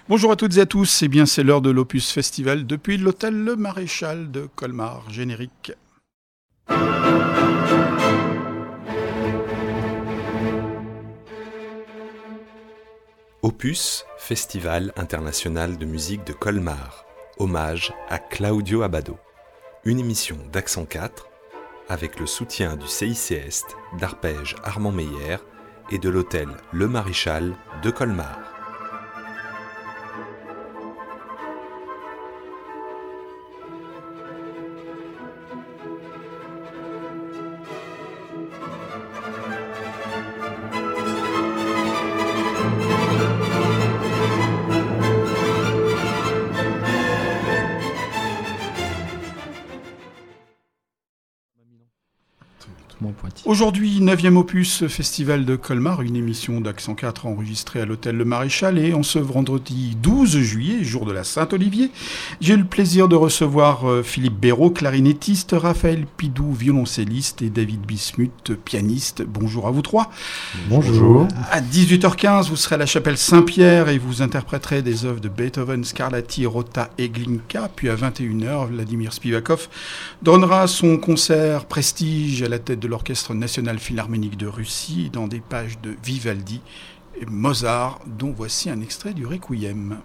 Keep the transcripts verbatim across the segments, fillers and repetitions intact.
Bonjour à toutes et à tous, et bien c'est l'heure de l'Opus Festival depuis l'hôtel Le Maréchal de Colmar. Générique. Opus, Festival international de musique de Colmar. Hommage à Claudio Abbado. Une émission d'Accent quatre avec le soutien du C I C Est, d'Arpège Armand Meyer et de l'hôtel Le Maréchal de Colmar. Aujourd'hui, neuvième opus Festival de Colmar, une émission d'Accent quatre enregistrée à l'hôtel Le Maréchal. Et en ce vendredi douze juillet, jour de la Saint-Olivier, j'ai eu le plaisir de recevoir Philippe Béraud, clarinettiste, Raphaël Pidou, violoncelliste et David Bismuth, pianiste. Bonjour à vous trois. Bonjour. À dix-huit heures quinze, vous serez à la chapelle Saint-Pierre et vous interpréterez des œuvres de Beethoven, Scarlatti, Rota et Glinka. Puis à vingt et une heures, Vladimir Spivakov donnera son concert Prestige à la tête de l'Orchestre national philharmonique de Russie dans des pages de Vivaldi et Mozart, dont voici un extrait du Requiem.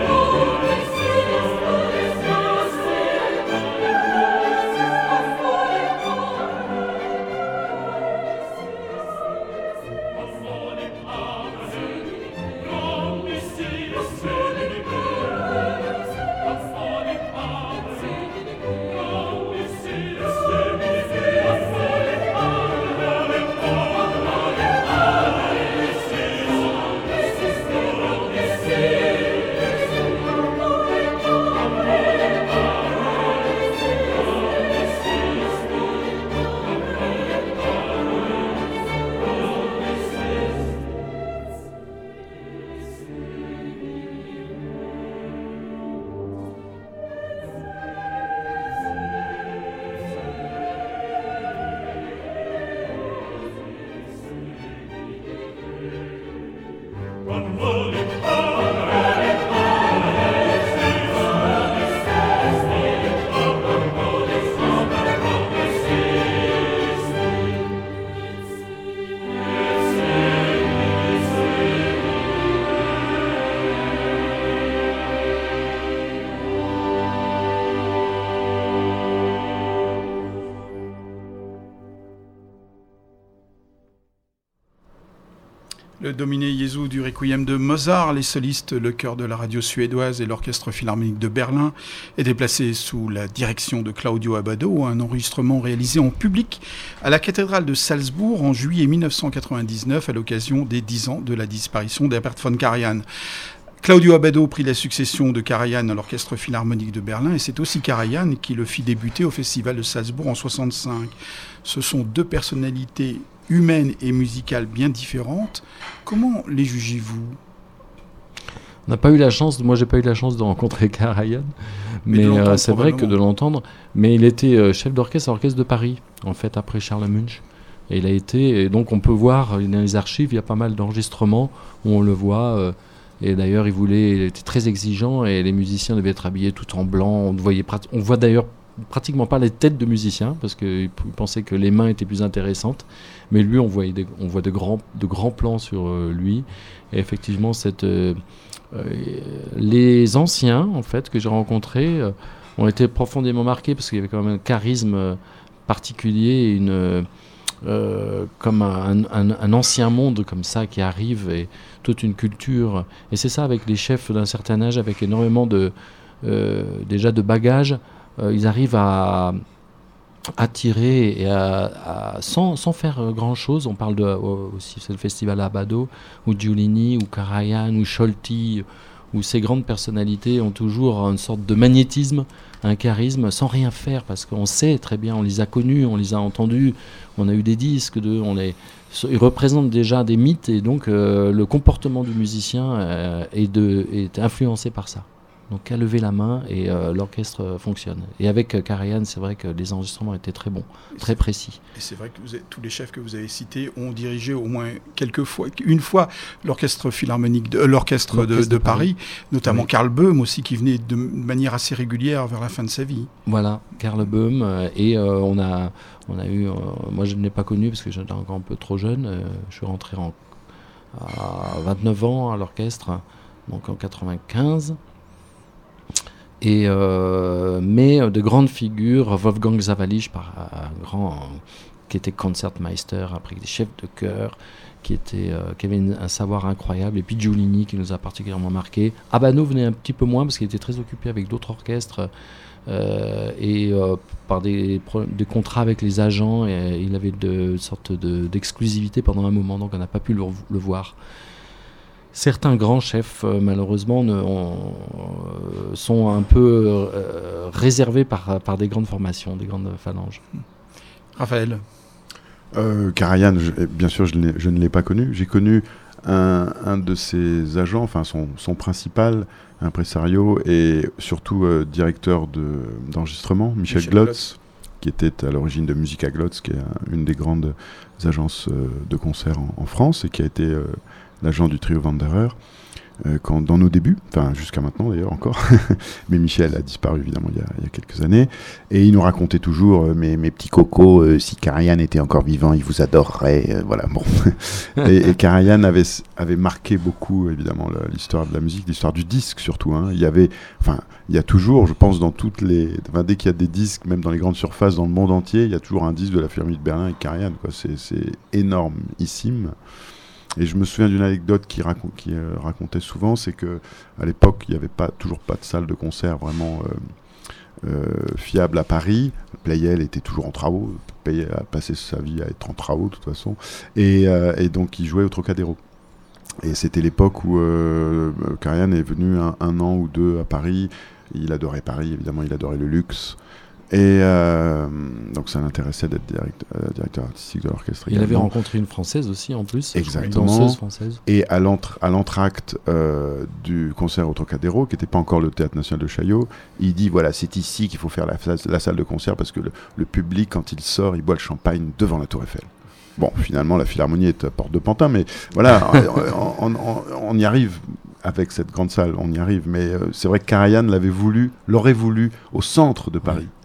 For Le Domine Jesu du Requiem de Mozart, les solistes, le chœur de la radio suédoise et l'orchestre philharmonique de Berlin étaient placés sous la direction de Claudio Abbado, un enregistrement réalisé en public à la cathédrale de Salzbourg en juillet dix-neuf cent quatre-vingt-dix-neuf à l'occasion des dix ans de la disparition d'Herbert von Karajan. Claudio Abbado prit la succession de Karajan à l'orchestre philharmonique de Berlin et c'est aussi Karajan qui le fit débuter au festival de Salzbourg en soixante-cinq. Ce sont deux personnalités humaines et musicales bien différentes. Comment les jugez-vous ? On n'a pas eu la chance, moi j'ai pas eu la chance de rencontrer Karajan, mais, mais euh, c'est vrai que de l'entendre. Mais il était euh, chef d'orchestre à l'orchestre de Paris, en fait, après Charles Munch. Et il a été, et donc on peut voir dans les archives, il y a pas mal d'enregistrements où on le voit. Euh, et d'ailleurs, il voulait, il était très exigeant et les musiciens devaient être habillés tout en blanc. On voyait, on voit d'ailleurs pratiquement pas les têtes de musiciens parce qu'il pensait que les mains étaient plus intéressantes. Mais lui, on voit, des, on voit de, grands, de grands plans sur euh, lui. Et effectivement, cette, euh, euh, les anciens en fait, que j'ai rencontrés euh, ont été profondément marqués parce qu'il y avait quand même un charisme particulier, une, euh, comme un, un, un ancien monde comme ça qui arrive et toute une culture. Et c'est ça avec les chefs d'un certain âge, avec énormément de, euh, déjà de bagages. Euh, ils arrivent à attirer et à, à, sans, sans faire grand chose. On parle de, aussi, c'est le festival Abbado, ou Giulini, ou Karajan, ou Scholti, où ces grandes personnalités ont toujours une sorte de magnétisme, un charisme, sans rien faire, parce qu'on sait très bien, on les a connus, on les a entendus, on a eu des disques d'eux, on les, ils représentent déjà des mythes, et donc euh, le comportement du musicien euh, est, de, est influencé par ça. Donc à lever la main et euh, l'orchestre euh, fonctionne. Et avec euh, Karajan, c'est vrai que les enregistrements étaient très bons, et très précis. Et c'est vrai que vous avez, tous les chefs que vous avez cités ont dirigé au moins quelques fois, une fois l'orchestre philharmonique, de, euh, l'orchestre, l'orchestre de, de, de Paris, Paris, notamment oui. Karl Böhm aussi, qui venait de manière assez régulière vers la fin de sa vie. Voilà, Karl Böhm. Euh, et euh, on a, on a eu, euh, moi je ne l'ai pas connu parce que j'étais encore un peu trop jeune. Euh, je suis rentré en, à vingt-neuf ans à l'orchestre, donc en quatre-vingt-quinze. Et euh, mais de grandes figures, Wolfgang Zawalisch, par un grand, euh, qui était concertmeister, après des chefs de chœur, qui, était, euh, qui avait une, un savoir incroyable, et puis Giulini qui nous a particulièrement marqué. Abbado venait un petit peu moins parce qu'il était très occupé avec d'autres orchestres euh, et euh, par des, des contrats avec les agents, et il avait de sorte de, d'exclusivité pendant un moment, donc on n'a pas pu le, le voir. Certains grands chefs, euh, malheureusement, ne, on, euh, sont un peu euh, réservés par, par des grandes formations, des grandes phalanges. Raphaël euh, Karajan, je, bien sûr, je, je ne l'ai pas connu. J'ai connu un, un de ses agents, enfin son, son principal impresario et surtout euh, directeur de, d'enregistrement, Michel, Michel Glotz, Glotz, qui était à l'origine de Musica Glotz, qui est une des grandes agences euh, de concert en, en France et qui a été... Euh, l'agent du trio Wanderer, euh, quand, dans nos débuts, enfin jusqu'à maintenant d'ailleurs encore, mais Michel a disparu évidemment il y a, il y a quelques années, et il nous racontait toujours euh, mes, mes petits cocos, euh, si Karajan était encore vivant, il vous adorerait, euh, voilà, bon. et, et Karajan avait, avait marqué beaucoup évidemment l'histoire de la musique, l'histoire du disque surtout, hein. Il y avait, enfin, il y a toujours, je pense, dans toutes les, enfin, dès qu'il y a des disques, même dans les grandes surfaces dans le monde entier, il y a toujours un disque de la Philharmonie de Berlin avec Karajan, quoi, c'est, c'est énormissime. Et je me souviens d'une anecdote qui, racon- qui euh, racontait souvent, c'est que à l'époque, il n'y avait pas, toujours pas de salle de concert vraiment euh, euh, fiable à Paris. Pleyel était toujours en travaux, Pleyel a passé sa vie à être en travaux de toute façon, et, euh, et donc il jouait au Trocadéro. Et c'était l'époque où euh, Karajan est venu un, un an ou deux à Paris. Il adorait Paris, évidemment, il adorait le luxe. Et euh, donc ça l'intéressait d'être direct, euh, directeur artistique de l'orchestre. Il également. Avait rencontré une Française aussi en plus. Exactement. Une danseuse française. Et à, l'entre, à l'entracte euh, du concert au Trocadéro, qui n'était pas encore le Théâtre National de Chaillot, il dit voilà, c'est ici qu'il faut faire la, la salle de concert parce que le, le public, quand il sort, il boit le champagne devant la Tour Eiffel. Bon, finalement, la Philharmonie est à Porte de Pantin, mais voilà, on, on, on, on y arrive avec cette grande salle, on y arrive. Mais euh, c'est vrai que Karajan l'avait voulu, l'aurait voulu au centre de Paris. Oui.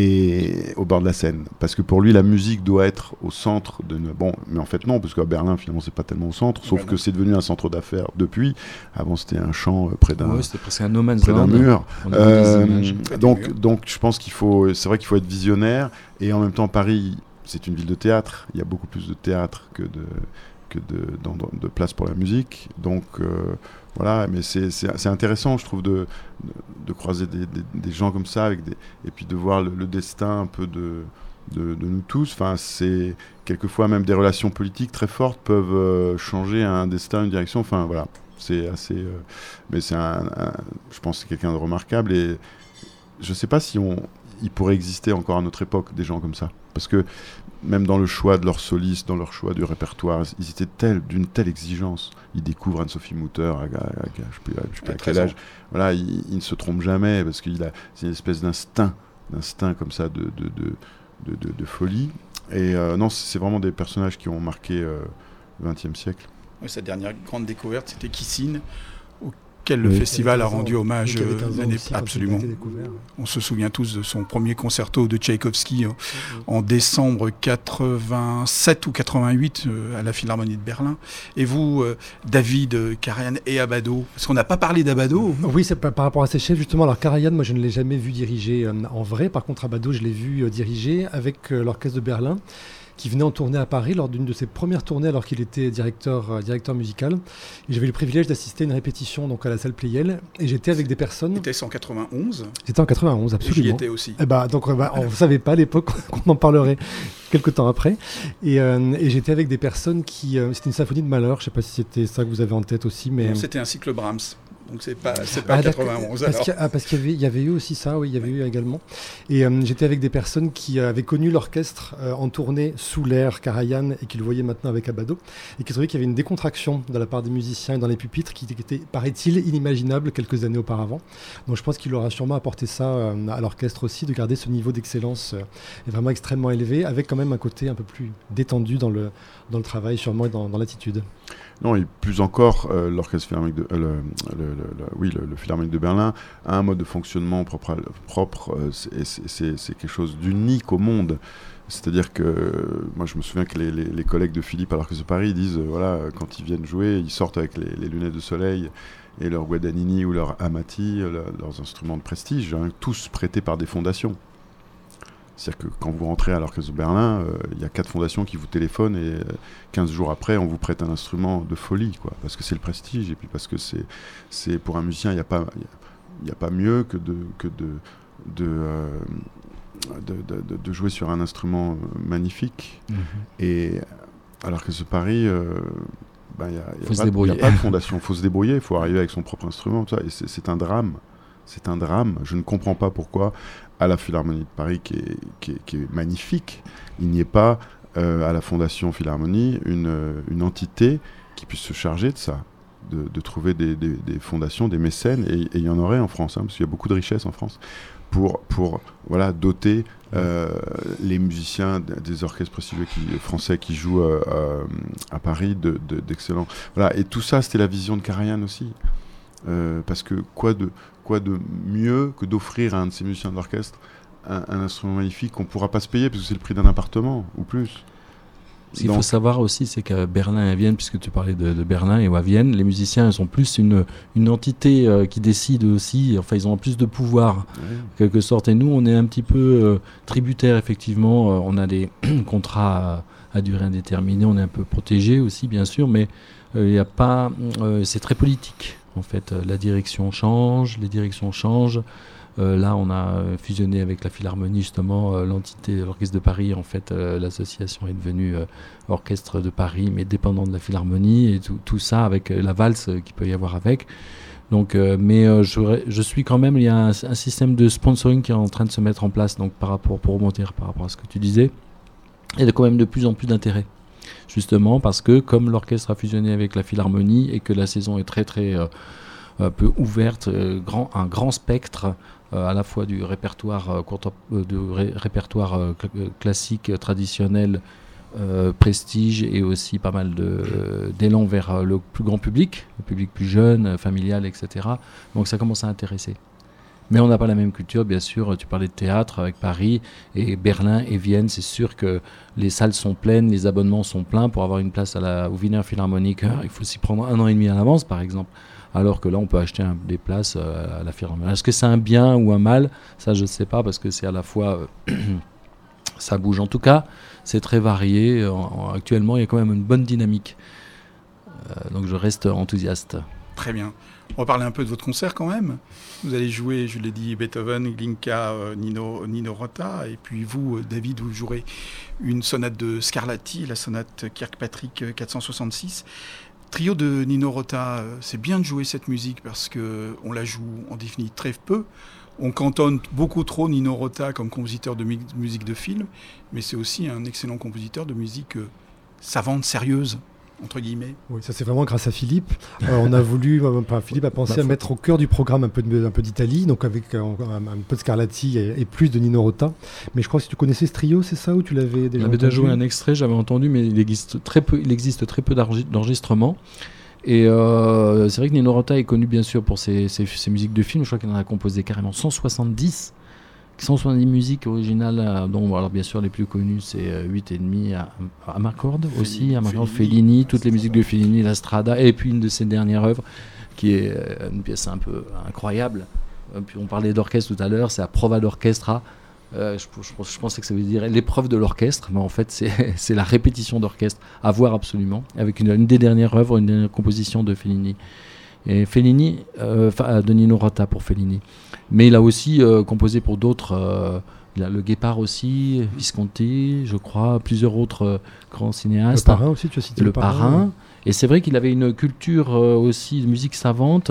Et au bord de la Seine, parce que pour lui la musique doit être au centre de une... bon, mais en fait non, parce qu'à Berlin finalement c'est pas tellement au centre, sauf Berlin. Que c'est devenu un centre d'affaires depuis. Avant c'était un champ près d'un, ouais, c'était presque un no man's près d'un mur. Euh, donc donc donc je pense qu'il faut, c'est vrai qu'il faut être visionnaire, et en même temps Paris c'est une ville de théâtre, il y a beaucoup plus de théâtre que de que de, dans, de place pour la musique. Donc euh, voilà, mais c'est, c'est, c'est intéressant, je trouve, de, de, de croiser des, des, des gens comme ça, avec des, et puis de voir le, le destin un peu de, de, de nous tous. Enfin, c'est quelquefois même des relations politiques très fortes peuvent euh, changer un destin, une direction. Enfin voilà, c'est assez. Euh, mais c'est un, un, je pense que c'est quelqu'un de remarquable, et je ne sais pas si on, il pourrait exister encore à notre époque des gens comme ça, parce que même dans le choix de leurs solistes, dans leur choix du répertoire, ils étaient tels, d'une telle exigence. Ils découvrent Anne-Sophie Mutter à, à, à, à je ne sais pas à quel âge. Voilà, il, il ne se trompe jamais, parce qu'il a c'est une espèce d'instinct, d'instinct comme ça de, de, de, de, de, de folie. Et euh, non, c'est vraiment des personnages qui ont marqué euh, le vingtième siècle. Oui, sa dernière grande découverte, c'était Kissine, auquel le oui, festival a rendu hommage euh, l'année absolument. On se souvient tous de son premier concerto de Tchaïkovski euh, oui. en décembre quatre-vingt-sept ou quatre-vingt-huit euh, à la Philharmonie de Berlin. Et vous, euh, David, Karajan et Abbado, parce qu'on n'a pas parlé d'Abbado. Oui, c'est par rapport à ces chefs justement. Alors Karajan, moi je ne l'ai jamais vu diriger euh, en vrai. Par contre, Abbado, je l'ai vu euh, diriger avec euh, l'orchestre de Berlin, qui venait en tournée à Paris lors d'une de ses premières tournées alors qu'il était directeur, euh, directeur musical. Et j'avais le privilège d'assister à une répétition donc à la salle Pleyel, et j'étais avec des personnes... C'était en quatre-vingt-onze. C'était en quatre-vingt-onze, absolument. J'y étais aussi. Et bah, donc bah, on ne savait pas à l'époque qu'on en parlerait quelques temps après. Et, euh, et j'étais avec des personnes qui... Euh, c'était une symphonie de malheur, je ne sais pas si c'était ça que vous avez en tête aussi, mais... Non, c'était un cycle Brahms. Donc c'est pas, c'est pas ah, quatre-vingt-onze. Parce qu'il, ah, parce qu'il y avait, il y avait eu aussi ça, oui, il y avait oui. eu également. Et euh, j'étais avec des personnes qui avaient connu l'orchestre euh, en tournée sous l'ère Karajan et qui le voyaient maintenant avec Abbado, et qui trouvaient qu'il y avait une décontraction de la part des musiciens et dans les pupitres qui était, paraît-il, inimaginable quelques années auparavant. Donc je pense qu'il aura sûrement apporté ça euh, à l'orchestre aussi, de garder ce niveau d'excellence euh, vraiment extrêmement élevé, avec quand même un côté un peu plus détendu dans le, dans le travail, sûrement, et dans, dans l'attitude. Non, et plus encore, euh, l'orchestre philharmonique de, euh, le, le, le, le, oui, le, le philharmonique de Berlin a un mode de fonctionnement propre, à, propre euh, c'est, c'est, c'est quelque chose d'unique au monde. C'est-à-dire que, euh, moi je me souviens que les, les, les collègues de Philippe à l'Orchestre de Paris disent, euh, voilà, quand ils viennent jouer, ils sortent avec les, les lunettes de soleil et leur Guadagnini ou leur Amati, euh, leurs instruments de prestige, hein, tous prêtés par des fondations. C'est-à-dire que quand vous rentrez à l'Orchestre de Berlin, il euh, y a quatre fondations qui vous téléphonent, et euh, quinze jours après, on vous prête un instrument de folie, quoi, parce que c'est le prestige, et puis parce que c'est, c'est pour un musicien, il n'y a, a, a pas mieux que de, que de, de, euh, de, de, de, de jouer sur un instrument magnifique. Mmh. Et à l'Orchestre de Paris, euh, ben, il n'y a, a, a pas de fondation, il faut se débrouiller, il faut arriver avec son propre instrument, tout ça, et c'est, c'est un drame. C'est un drame. Je ne comprends pas pourquoi, à la Philharmonie de Paris, qui est, qui est, qui est magnifique, il n'y ait pas, euh, à la Fondation Philharmonie, une, une entité qui puisse se charger de ça, de, de trouver des, des, des fondations, des mécènes, et, et il y en aurait en France, hein, parce qu'il y a beaucoup de richesses en France, pour, pour voilà, doter euh, les musiciens des orchestres prestigieux qui, français qui jouent euh, à Paris de, de, d'excellents... Voilà. Et tout ça, c'était la vision de Karajan aussi. Euh, parce que quoi de, quoi de mieux que d'offrir à un de ces musiciens d'orchestre un, un instrument magnifique qu'on ne pourra pas se payer, parce que c'est le prix d'un appartement, ou plus. Ce qu'il Donc... faut savoir aussi, c'est qu'à Berlin et à Vienne, puisque tu parlais de, de Berlin et ou à Vienne, les musiciens ils sont plus une, une entité euh, qui décide aussi, enfin ils ont plus de pouvoir, oui. en quelque sorte. Et nous, on est un petit peu euh, tributaires, effectivement. Euh, on a des contrats à, à durée indéterminée, on est un peu protégé aussi, bien sûr, mais il euh, y a pas, euh, c'est très politique. En fait, euh, la direction change, les directions changent. Euh, là, on a fusionné avec la Philharmonie, justement, euh, l'entité, l'Orchestre de Paris. En fait, euh, l'association est devenue euh, Orchestre de Paris, mais dépendant de la Philharmonie, et tout, tout ça avec euh, la valse euh, qu'il peut y avoir avec. Donc, euh, mais euh, je, je suis quand même, il y a un, un système de sponsoring qui est en train de se mettre en place, donc par rapport, pour remonter par rapport à ce que tu disais, il y a quand même de plus en plus d'intérêt. Justement parce que comme l'orchestre a fusionné avec la Philharmonie et que la saison est très très euh, un peu ouverte, euh, grand, un grand spectre euh, à la fois du répertoire, euh, contem- euh, du ré- répertoire euh, cl- classique, euh, traditionnel, euh, prestige, et aussi pas mal de, euh, d'élan vers euh, le plus grand public, le public plus jeune, euh, familial, et cetera. Donc ça commence à intéresser. Mais on n'a pas la même culture, bien sûr. Tu parlais de théâtre avec Paris et Berlin et Vienne. C'est sûr que les salles sont pleines, les abonnements sont pleins. Pour avoir une place à la, au Wiener Philharmoniker, il faut s'y prendre un an et demi à l'avance, par exemple. Alors que là, on peut acheter un, des places euh, à la Philharmonie. Est-ce que c'est un bien ou un mal ? Ça, je ne sais pas, parce que c'est à la fois... Euh, ça bouge. En tout cas, c'est très varié. En, en, actuellement, il y a quand même une bonne dynamique. Euh, donc je reste enthousiaste. Très bien. On va parler un peu de votre concert quand même. Vous allez jouer, je l'ai dit, Beethoven, Glinka, euh, Nino, Nino Rota. Et puis vous, David, vous jouerez une sonate de Scarlatti, la sonate Kirkpatrick quatre cent soixante-six. Trio de Nino Rota, c'est bien de jouer cette musique parce qu'on la joue, on définit très peu. On cantonne beaucoup trop Nino Rota comme compositeur de mu- musique de film, mais c'est aussi un excellent compositeur de musique euh, savante, sérieuse, entre guillemets. Oui, ça c'est vraiment grâce à Philippe. Euh, on a voulu, euh, enfin, Philippe a pensé bah, à mettre au cœur du programme un peu, de, un peu d'Italie, donc avec euh, un, un peu de Scarlatti et, et plus de Nino Rota. Mais je crois que si tu connaissais ce trio, c'est ça, ou tu l'avais déjà entendu ? J'avais déjà joué un extrait, j'avais entendu, mais il existe très peu, il existe très peu d'enregistrements. Et euh, c'est vrai que Nino Rota est connu bien sûr pour ses, ses, ses musiques de films. Je crois qu'il en a composé carrément cent soixante-dix. cent soixante-dix musiques originales, dont alors bien sûr les plus connues c'est huit et demi à Amarcord aussi, Amarcord, Fellini, toutes les musiques de Fellini, la Strada, et puis une de ses dernières œuvres qui est une pièce un peu incroyable. Puis on parlait d'orchestre tout à l'heure, c'est la Prova d'Orchestra. Euh, je, je, je pensais que ça veut dire l'épreuve de l'orchestre, mais en fait c'est, c'est la répétition d'orchestre à voir absolument, avec une, une des dernières œuvres, une dernière composition de Fellini. Et Fellini, euh, de Nino Rota pour Fellini. Mais il a aussi euh, composé pour d'autres, euh, il a Le Guépard aussi, Visconti, je crois, plusieurs autres euh, grands cinéastes. Le Parrain aussi, tu as cité Le, Le Parrain. Parrain. Et c'est vrai qu'il avait une culture euh, aussi de musique savante.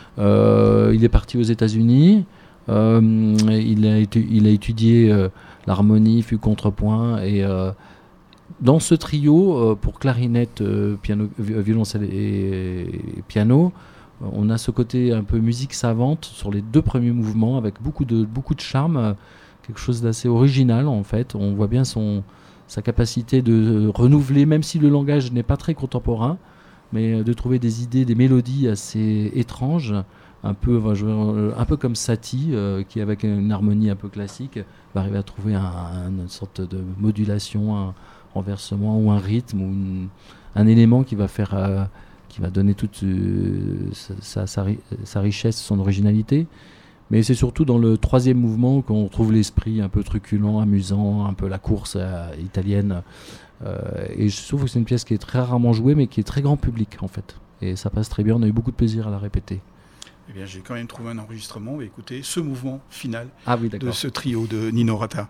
Euh, il est parti aux États-Unis. Euh, il, a étu- il a étudié euh, l'harmonie, fut contrepoint. Et euh, dans ce trio, euh, pour clarinette, euh, piano, violoncelle et, et piano, on a ce côté un peu musique savante sur les deux premiers mouvements, avec beaucoup de, beaucoup de charme, euh, quelque chose d'assez original en fait. On voit bien son, sa capacité de renouveler, même si le langage n'est pas très contemporain, mais de trouver des idées, des mélodies assez étranges, un peu, un peu comme Satie, euh, qui avec une harmonie un peu classique, va arriver à trouver un, un, une sorte de modulation, un renversement ou un rythme, ou une, un élément qui va faire... Euh, qui va donner toute euh, sa, sa, sa richesse, son originalité. Mais c'est surtout dans le troisième mouvement qu'on trouve l'esprit un peu truculent, amusant, un peu la course euh, italienne. Euh, et je trouve que c'est une pièce qui est très rarement jouée, mais qui est très grand public, en fait. Et ça passe très bien, on a eu beaucoup de plaisir à la répéter. Eh bien, j'ai quand même trouvé un enregistrement. Écoutez, ce mouvement final ah oui, de ce trio de Nino Rota.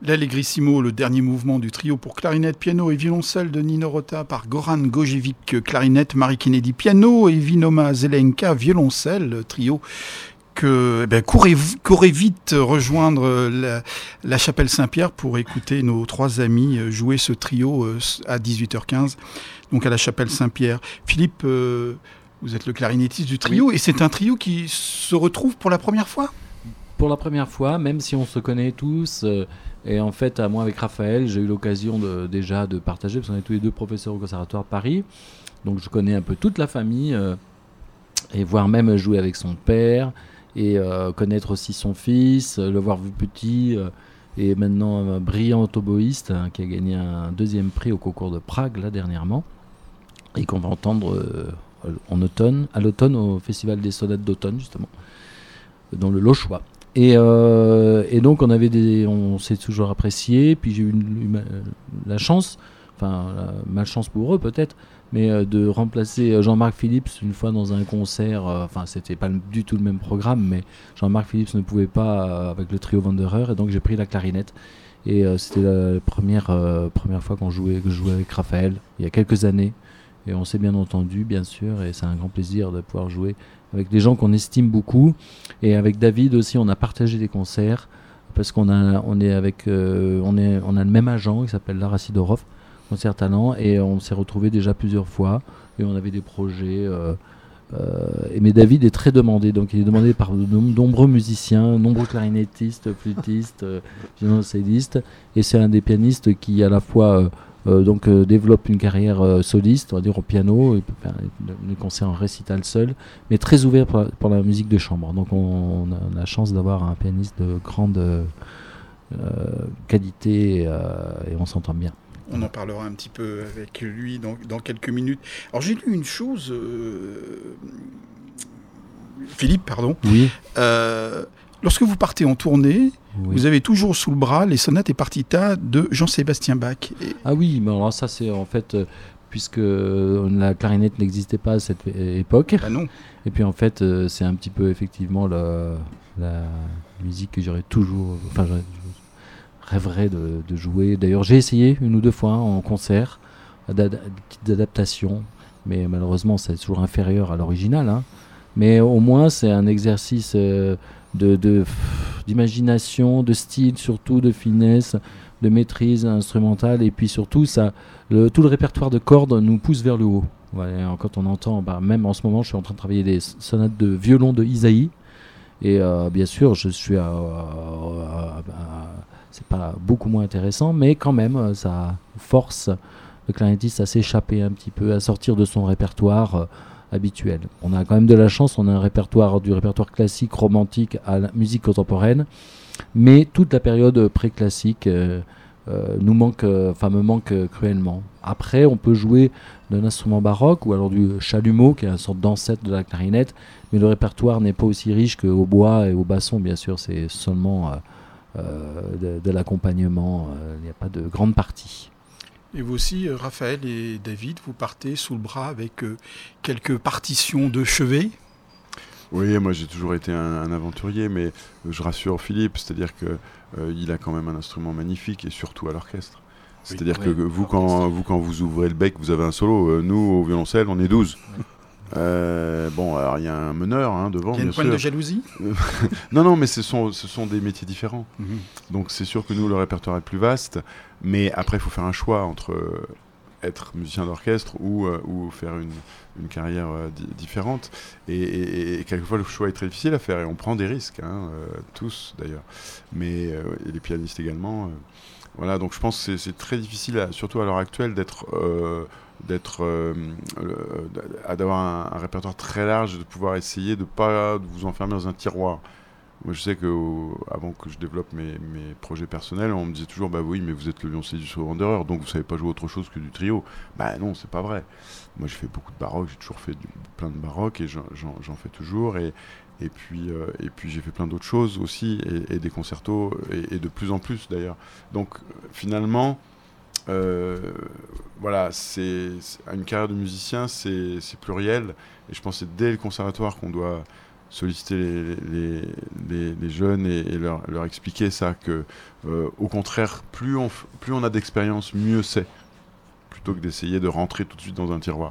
L'Allegrissimo, le dernier mouvement du trio pour clarinette, piano et violoncelle de Nino Rota par Goran Gojevic, clarinette, Marie Kennedy, piano et Vinoma Zelenka, violoncelle, trio que eh ben, courez, courez vite rejoindre la, la chapelle Saint-Pierre pour écouter nos trois amis jouer ce trio à dix-huit heures quinze, donc à la chapelle Saint-Pierre. Philippe, euh, vous êtes le clarinettiste du trio, oui. Et c'est un trio qui se retrouve pour la première fois ? Pour la première fois, même si on se connaît tous, euh, et en fait, à moi avec Raphaël, j'ai eu l'occasion de, déjà de partager, parce qu'on est tous les deux professeurs au Conservatoire de Paris, donc je connais un peu toute la famille, euh, et voire même jouer avec son père, et euh, connaître aussi son fils, euh, le voir vu petit, euh, et maintenant un brillant oboïste hein, qui a gagné un deuxième prix au concours de Prague là dernièrement, et qu'on va entendre euh, en automne, à l'automne au Festival des Sonates d'automne justement, dans le Lochois. Et, euh, et donc on avait des, on s'est toujours apprécié. Puis j'ai eu une, une, la chance, enfin la malchance pour eux peut-être, mais euh, de remplacer Jean-Marc Phillips une fois dans un concert. Euh, enfin c'était pas du tout le même programme, mais Jean-Marc Phillips ne pouvait pas euh, avec le trio Wanderer, et donc j'ai pris la clarinette. Et euh, c'était la première euh, première fois qu'on jouait, que je jouais avec Raphaël il y a quelques années. Et on s'est bien entendu, bien sûr, et c'est un grand plaisir de pouvoir jouer avec des gens qu'on estime beaucoup. Et avec David aussi, on a partagé des concerts, parce qu'on a, on est avec, euh, on est, on a le même agent qui s'appelle Lara Sidorov, Concert Talent, et on s'est retrouvés déjà plusieurs fois, et on avait des projets. Euh, euh, mais David est très demandé, donc il est demandé par de nombreux musiciens, nombreux clarinettistes, flûtistes, euh, violoncellistes, et c'est un des pianistes qui à la fois euh, Euh, donc euh, développe une carrière euh, soliste, on va dire au piano, il peut faire des concerts en récital seul, mais très ouvert pour la, pour la musique de chambre. Donc on, on a la chance d'avoir un pianiste de grande euh, qualité et, euh, et on s'entend bien. On en parlera un petit peu avec lui dans, dans quelques minutes. Alors j'ai lu une chose, euh, Philippe, pardon. Oui. Euh, lorsque vous partez en tournée, oui. Vous avez toujours sous le bras les sonates et partitas de Jean-Sébastien Bach. Et... Ah oui, mais alors ça c'est en fait, euh, puisque euh, la clarinette n'existait pas à cette époque. Ah non. Et puis en fait, euh, c'est un petit peu effectivement la, la musique que j'aurais toujours, enfin je rêverais de, de jouer. D'ailleurs j'ai essayé une ou deux fois hein, en concert, d'ad- d'adaptation, mais malheureusement c'est toujours inférieur à l'original. Hein. Mais au moins c'est un exercice... Euh, De, de, d'imagination, de style surtout, de finesse, de maîtrise instrumentale, et puis surtout ça, le, tout le répertoire de cordes nous pousse vers le haut. Voilà, quand on entend, bah, même en ce moment je suis en train de travailler des sonates de violon de Isaïe, et euh, bien sûr je suis à, à, à, à, c'est pas beaucoup moins intéressant, mais quand même ça force le clarinettiste à s'échapper un petit peu, à sortir de son répertoire euh, habituel. On a quand même de la chance, on a un répertoire du répertoire classique, romantique à la musique contemporaine, mais toute la période pré-classique euh, euh, nous manque, enfin euh, me manque euh, cruellement. Après, on peut jouer d'un instrument baroque ou alors du chalumeau, qui est une sorte d'ancêtre de la clarinette, mais le répertoire n'est pas aussi riche qu'au bois et au basson, bien sûr, c'est seulement euh, euh, de, de l'accompagnement, il euh, n'y a pas de grande partie. Et vous aussi, Raphaël et David, vous partez sous le bras avec euh, quelques partitions de chevet ? Oui, moi j'ai toujours été un, un aventurier, mais je rassure Philippe, c'est-à-dire qu'il euh, a quand même un instrument magnifique, et surtout à l'orchestre. C'est-à-dire oui, que oui, vous, quand, vous, quand vous ouvrez le bec, vous avez un solo. Euh, nous, au violoncelle, on est douze. Oui. Euh, bon, alors il y a un meneur hein, devant. Il y a une pointe de jalousie ? Non, non, mais ce sont, ce sont des métiers différents. Mm-hmm. Donc c'est sûr que nous, le répertoire est plus vaste, mais après, il faut faire un choix entre euh, être musicien d'orchestre ou, euh, ou faire une, une carrière euh, di- différente. Et, et, et quelquefois, le choix est très difficile à faire, et on prend des risques, hein, euh, tous d'ailleurs. Mais euh, et les pianistes également. Euh, voilà, donc je pense que c'est, c'est très difficile, à, surtout à l'heure actuelle, d'être... Euh, d'être euh, euh, d'avoir un, un répertoire très large, de pouvoir essayer de ne pas vous enfermer dans un tiroir. Moi je sais que au, avant que je développe mes, mes projets personnels, on me disait toujours bah oui mais vous êtes le violoncelliste du Wanderer, donc vous savez pas jouer autre chose que du trio. Bah non, c'est pas vrai. Moi j'ai fait beaucoup de baroque, j'ai toujours fait du, plein de baroque, et j'en, j'en, j'en fais toujours, et, et puis, euh, et puis j'ai fait plein d'autres choses aussi, et, et des concertos, et, et de plus en plus d'ailleurs. Donc finalement Euh, voilà, c'est, c'est une carrière de musicien, c'est, c'est pluriel, et je pense que c'est dès le conservatoire qu'on doit solliciter les, les, les, les jeunes et, et leur, leur expliquer ça, que euh, au contraire, plus on, plus on a d'expérience, mieux c'est, plutôt que d'essayer de rentrer tout de suite dans un tiroir.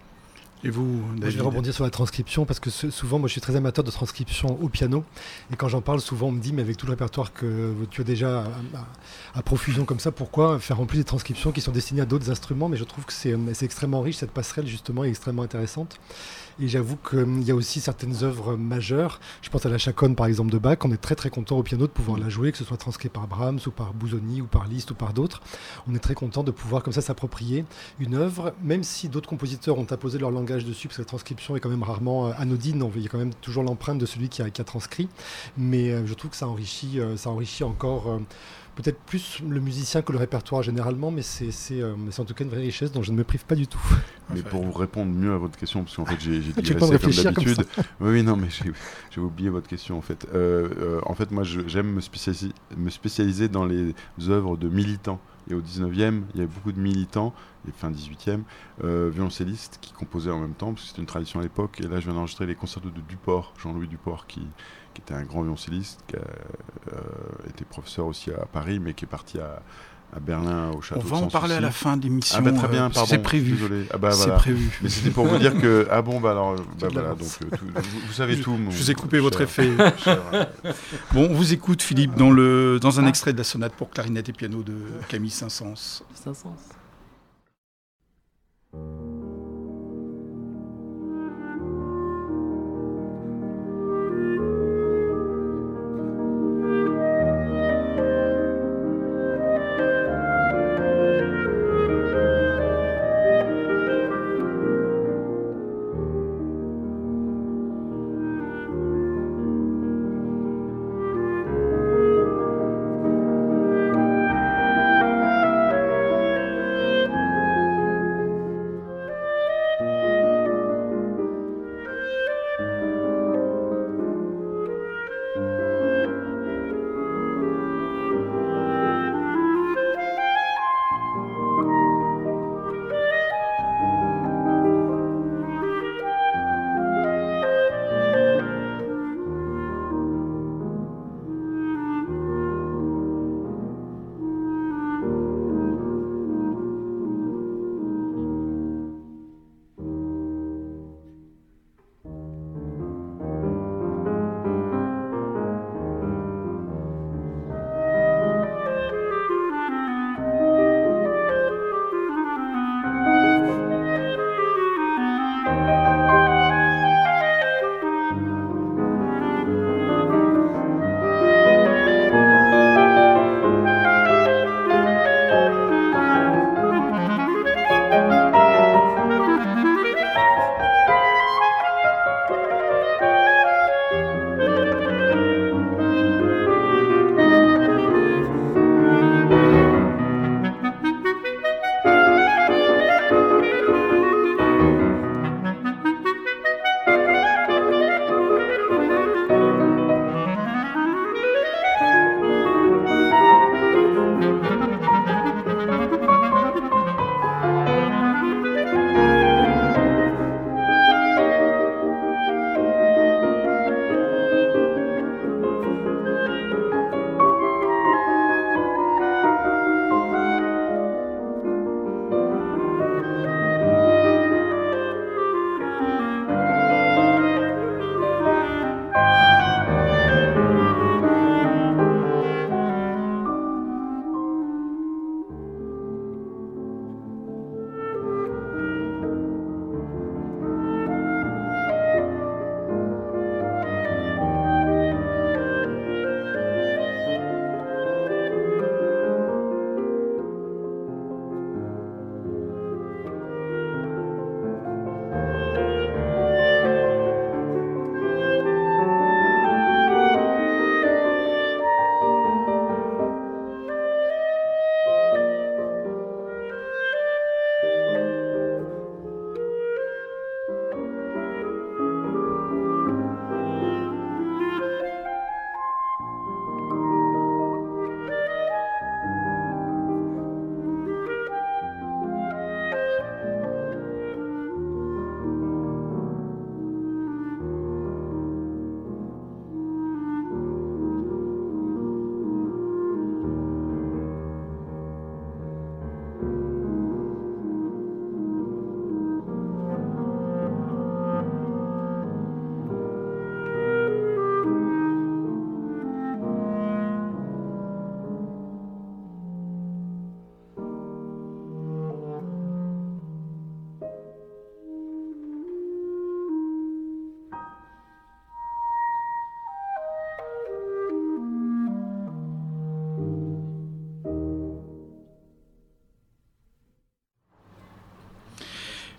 Et vous, David ? Moi, je vais rebondir sur la transcription parce que ce, souvent, moi je suis très amateur de transcription au piano et quand j'en parle souvent on me dit mais avec tout le répertoire que tu as déjà à, à, à profusion comme ça, pourquoi faire en plus des transcriptions qui sont destinées à d'autres instruments? Mais je trouve que c'est, c'est extrêmement riche, cette passerelle justement est extrêmement intéressante. Et j'avoue qu'il y a aussi certaines œuvres majeures. Je pense à la Chaconne, par exemple, de Bach. On est très très content au piano de pouvoir la jouer, que ce soit transcrit par Brahms ou par Busoni ou par Liszt ou par d'autres. On est très content de pouvoir comme ça s'approprier une œuvre, même si d'autres compositeurs ont apposé leur langage dessus, parce que la transcription est quand même rarement anodine. Il y a quand même toujours l'empreinte de celui qui a, qui a transcrit. Mais euh, je trouve que ça enrichit, euh, ça enrichit encore... Euh, peut-être plus le musicien que le répertoire généralement, mais c'est, c'est, euh, c'est en tout cas une vraie richesse dont je ne me prive pas du tout. Mais pour vous répondre mieux à votre question, parce qu'en fait j'ai, j'ai digressé comme d'habitude. Comme oui, oui, non, mais j'ai, j'ai oublié votre question en fait. Euh, euh, en fait, moi je, j'aime me spécialiser, me spécialiser dans les œuvres de militants. Et au dix-neuvième, il y avait beaucoup de militants, et fin dix-huitième, euh, violoncellistes qui composaient en même temps, parce que c'était une tradition à l'époque. Et là, je viens d'enregistrer les concertos de Duport, Jean-Louis Duport, qui, qui était un grand violoncelliste, qui a euh, été professeur aussi à Paris, mais qui est parti à, à Berlin au château. On va en parler à la fin de l'émission. Ah bah très bien, pardon. C'est prévu. Désolé. Ah bah c'est voilà. prévu. Mais c'était pour vous dire que ah bon bah alors bah voilà donc euh, tout, vous, vous savez je, tout. Mon, je vous ai coupé votre cher, effet. cher, euh... Bon, on vous écoute Philippe dans le dans un ah. extrait de la sonate pour clarinette et piano de Camille Saint-Saëns. Saint-Saëns. Thank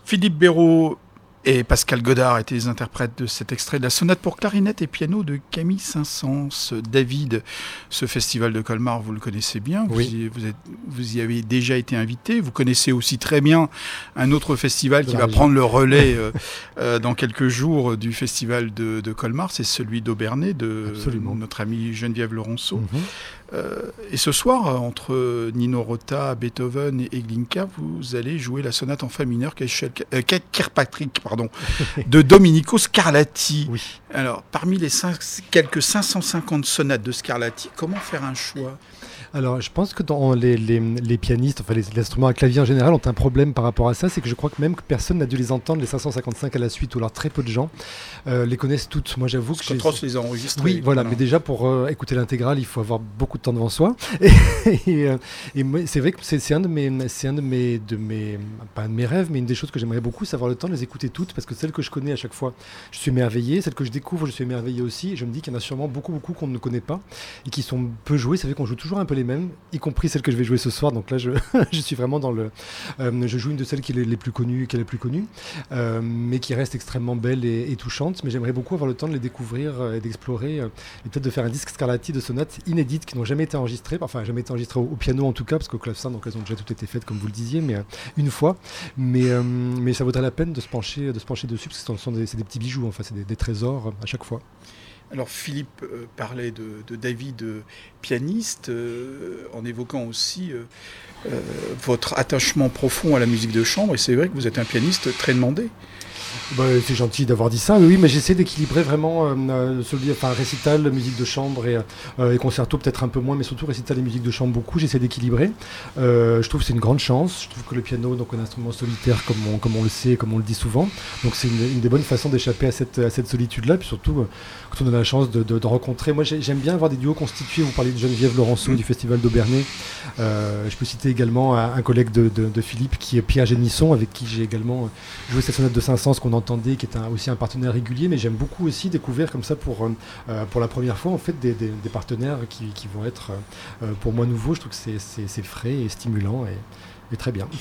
Philippe Béraud et Pascal Godard étaient les interprètes de cet extrait de la sonate pour clarinette et piano de Camille Saint-Saëns. David, ce festival de Colmar, vous le connaissez bien, vous, oui. y, vous, êtes, vous y avez déjà été invité. Vous connaissez aussi très bien un autre festival qui va région. prendre le relais euh, euh, dans quelques jours du festival de, de Colmar, c'est celui d'Aubernais, de Absolument. notre amie Geneviève Laurenceau. Mm-hmm. Euh, et ce soir, entre Nino Rota, Beethoven et Glinka, vous allez jouer la sonate en fa mineur euh, Kirkpatrick pardon, de Domenico Scarlatti. Oui. Alors, parmi les cinq, quelques cinq cent cinquante sonates de Scarlatti, comment faire un choix ? Alors, je pense que dans les, les, les pianistes, enfin les, les instruments à clavier en général ont un problème par rapport à ça, c'est que je crois que même que personne n'a dû les entendre, les cinq cent cinquante-cinq à la suite, ou alors très peu de gens euh, les connaissent toutes. Moi, j'avoue que Scotros les a enregistrés. Oui, voilà, voilà. Mais déjà pour euh, écouter l'intégrale, il faut avoir beaucoup de temps devant soi. Et, et, euh, et moi, c'est vrai que c'est, c'est un de mes, c'est un de mes, de mes, pas un de mes rêves, mais une des choses que j'aimerais beaucoup, c'est avoir le temps de les écouter toutes, parce que celles que je connais à chaque fois, je suis émerveillé, celles que je découvre, je suis émerveillé aussi. Et je me dis qu'il y en a sûrement beaucoup, beaucoup qu'on ne connaît pas et qui sont peu jouées. C'est vrai qu'on joue toujours un peu les mêmes, y compris celle que je vais jouer ce soir, donc là je, je suis vraiment dans le... Euh, je joue une de celles qui est les plus connues, qui est la plus connue, euh, mais qui reste extrêmement belle et, et touchante, mais j'aimerais beaucoup avoir le temps de les découvrir euh, et d'explorer, euh, et peut-être de faire un disque Scarlatti de sonates inédites qui n'ont jamais été enregistrées, enfin jamais été enregistrées au, au piano en tout cas, parce qu'au clavecin, donc elles ont déjà toutes été faites comme vous le disiez, mais euh, une fois, mais, euh, mais ça vaudrait la peine de se pencher, de se pencher dessus, parce que ce sont des, c'est des petits bijoux, enfin c'est des, des trésors euh, à chaque fois. Alors Philippe euh, parlait de, de David, euh, pianiste, euh, en évoquant aussi euh, euh, votre attachement profond à la musique de chambre, et c'est vrai que vous êtes un pianiste très demandé. Bah, c'est gentil d'avoir dit ça, oui, mais j'essaie d'équilibrer vraiment euh, celui, enfin récital, musique de chambre et, euh, et concerto peut-être un peu moins, mais surtout récital et musique de chambre beaucoup. J'essaie d'équilibrer. Euh, je trouve que c'est une grande chance. Je trouve que le piano, donc un instrument solitaire, comme on, comme on le sait, comme on le dit souvent, donc c'est une, une des bonnes façons d'échapper à cette, à cette solitude-là. Puis surtout, euh, quand on a la chance de, de, de rencontrer, moi j'aime bien avoir des duos constitués. Vous parlez de Geneviève Laurenceau mmh. du Festival d'Aubernais. Euh, je peux citer également un, un collègue de, de, de Philippe qui est Pierre Génisson, avec qui j'ai également joué cette sonate de Saint-Saëns qu'on entendait, qui est un, aussi un partenaire régulier, mais j'aime beaucoup aussi découvrir comme ça pour, euh, pour la première fois en fait des, des, des partenaires qui, qui vont être euh, pour moi nouveaux. Je trouve que c'est, c'est, c'est frais et stimulant et, et très bien.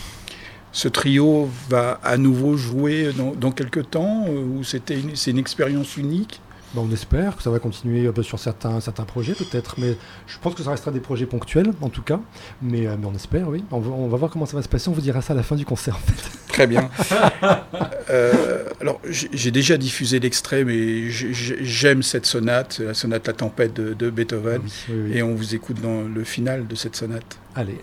Ce trio va à nouveau jouer dans, dans quelques temps, euh, ou c'était une, c'est une expérience unique? Ben, on espère que ça va continuer euh, sur certains, certains projets peut-être, mais je pense que ça restera des projets ponctuels en tout cas, mais, euh, mais on espère, oui. On va, on va voir comment ça va se passer, on vous dira ça à la fin du concert en fait. Très bien. euh, alors j'ai, j'ai déjà diffusé l'extrait, mais j'aime cette sonate, la sonate La Tempête de, de Beethoven, oui, oui, oui. Et on vous écoute dans le final de cette sonate. Allez.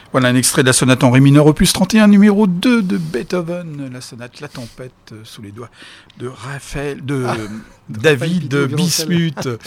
Voilà un extrait de la sonate en ré mineur opus trente et un numéro deux de Beethoven, la sonate La Tempête euh, sous les doigts de Raphaël, de ah, David Bismuth. euh,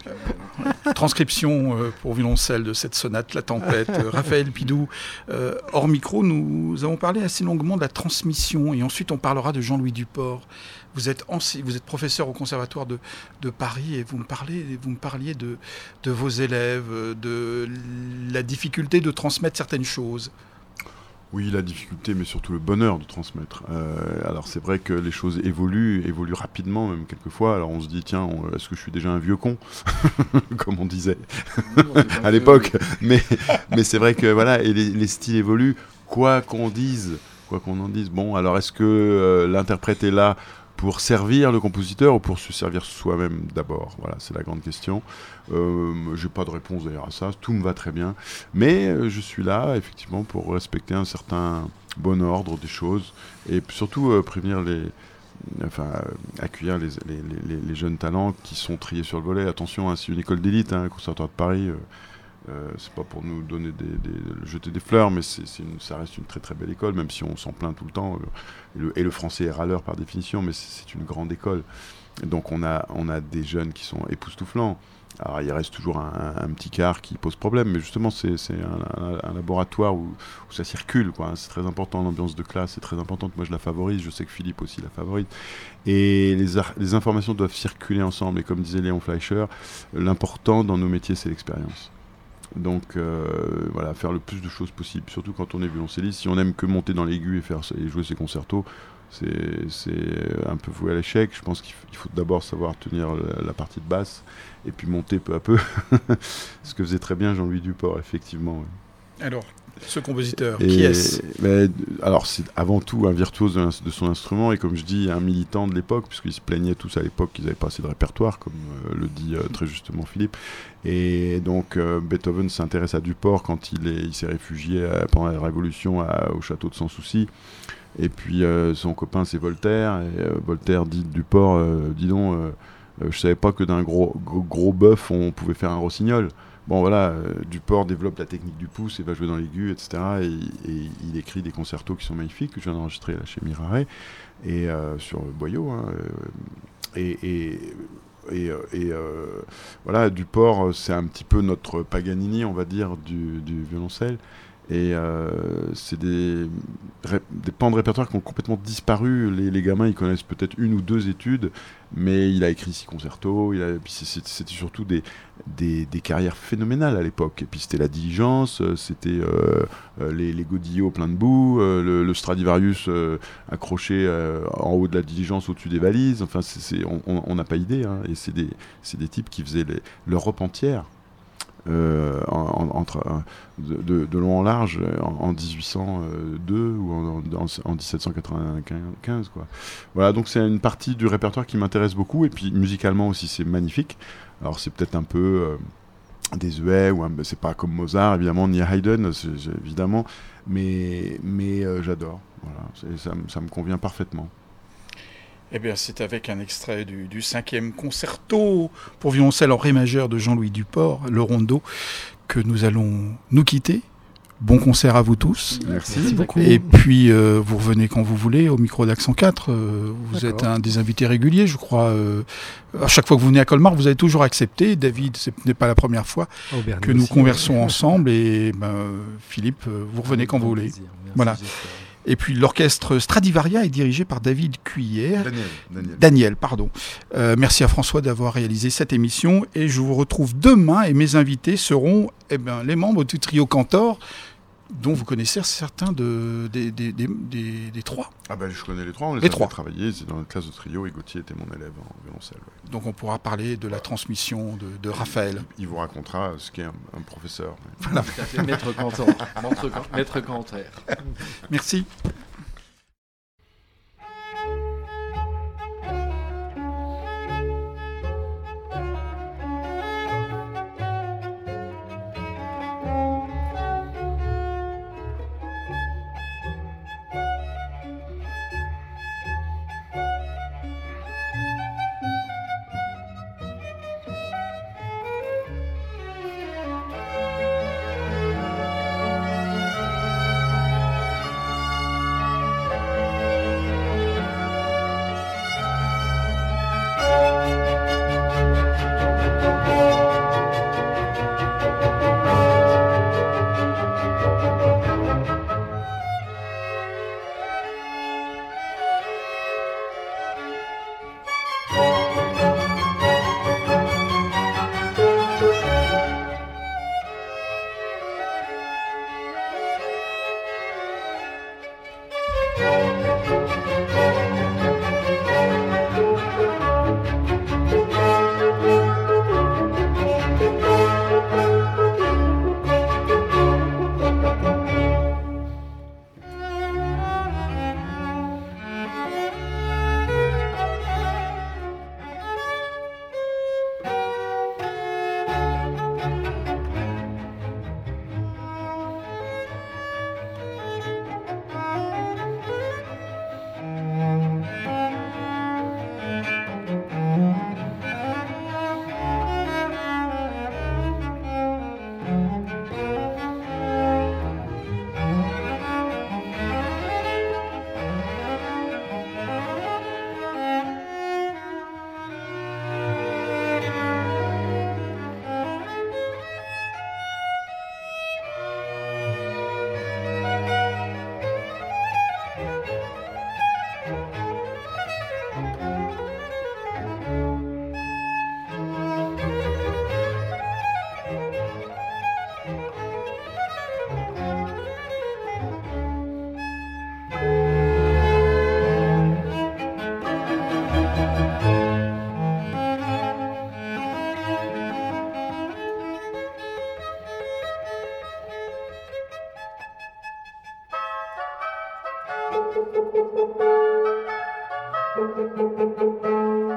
transcription euh, pour violoncelle de cette sonate La Tempête. Euh, Raphaël Pidou, euh, hors micro, nous avons parlé assez longuement de la transmission et ensuite on parlera de Jean-Louis Duport. Vous êtes, anci- vous êtes professeur au Conservatoire de, de Paris et vous me, parlez, vous me parliez de, de vos élèves, de la difficulté de transmettre certaines choses. Oui, la difficulté, mais surtout le bonheur de transmettre. Euh, alors c'est vrai que les choses évoluent, évoluent rapidement même quelquefois. Alors on se dit, tiens, on, est-ce que je suis déjà un vieux con comme on disait à l'époque. Mais, mais c'est vrai que voilà, et les, les styles évoluent, quoi qu'on dise, quoi qu'on en dise. Bon, alors est-ce que euh, l'interprète est là pour servir le compositeur ou pour se servir soi-même d'abord? Voilà, c'est la grande question. Euh, j'ai pas de réponse d'ailleurs à ça, tout me va très bien. Mais euh, je suis là, effectivement, pour respecter un certain bon ordre des choses et surtout euh, prévenir les... Enfin, euh, accueillir les, les, les, les jeunes talents qui sont triés sur le volet. Attention, hein, c'est une école d'élite, hein, le Conservatoire de Paris. Euh, Euh, c'est pas pour nous donner des, des, jeter des fleurs, mais c'est, c'est une, ça reste une très très belle école, même si on s'en plaint tout le temps. Euh, et, le, et le français est râleur par définition, mais c'est, c'est une grande école. Et donc on a, on a des jeunes qui sont époustouflants. Alors il reste toujours un, un, un petit quart qui pose problème, mais justement c'est, c'est un, un, un laboratoire où, où ça circule, quoi. C'est très important, l'ambiance de classe, c'est très importante. Moi je la favorise, je sais que Philippe aussi la favorise. Et les, ar- les informations doivent circuler ensemble. Et comme disait Léon Fleischer, l'important dans nos métiers c'est l'expérience. Donc euh, voilà, faire le plus de choses possible, surtout quand on est violoncelliste. Si on aime que monter dans l'aigu et, faire, et jouer ses concertos, c'est, c'est un peu voué à l'échec. Je pense qu'il faut, il faut d'abord savoir tenir la, la partie de basse et puis monter peu à peu. Ce que faisait très bien Jean-Louis Duport, effectivement. Oui. Alors, ce compositeur, et, qui est-ce? mais, alors, c'est avant tout un virtuose de, de son instrument et, comme je dis, un militant de l'époque, puisqu'ils se plaignaient tous à l'époque qu'ils n'avaient pas assez de répertoire, comme euh, le dit euh, très justement Philippe. Et donc, euh, Beethoven s'intéresse à Duport quand il, est, il s'est réfugié à, pendant la Révolution à, au château de Sans Souci. Et puis, euh, son copain, c'est Voltaire. Et euh, Voltaire dit de Duport, euh, dis donc, euh, euh, je savais pas que d'un gros, gros, gros bœuf, on pouvait faire un rossignol. Bon voilà, euh, Duport développe la technique du pouce et va jouer dans l'aigu, et cetera. Et, et il écrit des concertos qui sont magnifiques, que je viens d'enregistrer là chez Mirare, et euh, sur Boyau. Hein, euh, et, et, et, et euh, voilà, Duport, c'est un petit peu notre Paganini, on va dire, du, du violoncelle. Et euh, c'est des, ré, des pans de répertoire qui ont complètement disparu. Les, les gamins, ils connaissent peut-être une ou deux études, mais il a écrit six concertos. Il a, puis c'était, c'était surtout des, des, des carrières phénoménales à l'époque. Et puis c'était la Diligence, c'était euh, les, les Godillots plein de boue, euh, le, le Stradivarius euh, accroché euh, en haut de la Diligence au-dessus des valises. Enfin, c'est, c'est, on n'a pas idée. Hein. Et c'est des, c'est des types qui faisaient les, l'Europe entière. Euh, en, en, entre, de, de, de long en large en, en dix-huit cent deux ou en, en, en dix-sept cent quatre-vingt-quinze quoi. Voilà, donc c'est une partie du répertoire qui m'intéresse beaucoup, et puis musicalement aussi c'est magnifique. Alors c'est peut-être un peu euh, désuet, ou un, c'est pas comme Mozart évidemment, ni Haydn évidemment, mais, mais euh, j'adore, voilà, c'est, ça, ça me convient parfaitement. Eh bien, c'est avec un extrait du, du cinquième concerto pour violoncelle en ré majeur de Jean-Louis Duport, le rondo, que nous allons nous quitter. Bon concert à vous tous. Merci, Merci beaucoup. Et puis, euh, vous revenez quand vous voulez au micro d'Accent quatre. Euh, vous D'accord. êtes un des invités réguliers, je crois. Euh, à chaque fois que vous venez à Colmar, vous avez toujours accepté. David, ce n'est pas la première fois oh, que nous aussi, conversons ouais. ensemble. Et ben, Philippe, vous revenez quand vous voulez. Voilà. Et puis l'orchestre Stradivaria est dirigé par David Cuillère. Daniel. Daniel, Daniel pardon. Euh, merci à François d'avoir réalisé cette émission. Et je vous retrouve demain. Et mes invités seront eh ben, les membres du trio Cantor, dont vous connaissez certains de, des, des, des, des, des trois. Ah ben je connais les trois, on les, les a trois. travaillé, c'est dans la classe de trio, et Gauthier était mon élève en violoncelle. Ouais. Donc on pourra parler de la transmission de, de Raphaël. Il, il vous racontera ce qu'est un, un professeur. Ouais. Voilà. Tout à fait, maître Cantor. Maître Cantor. Merci. Thank you.